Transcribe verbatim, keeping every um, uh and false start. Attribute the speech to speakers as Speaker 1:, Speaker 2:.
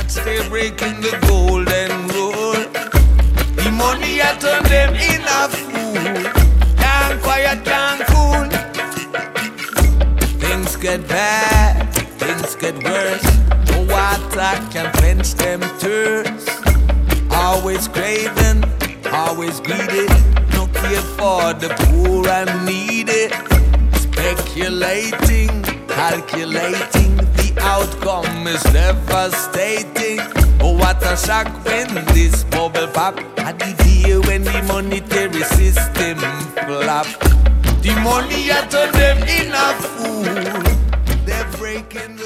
Speaker 1: That's they breaking the golden rule. The money I turn them in a fool. Can't quiet, can't cool. Things get bad, things get worse. No water can quench them thirst. Always craving, always greedy. No care for the poor and needy. Speculating, calculating. The outcome is devastating. Oh, what a shock when this bubble pop. At the day when the monetary system flop. The money I turn them in a fool. They're breaking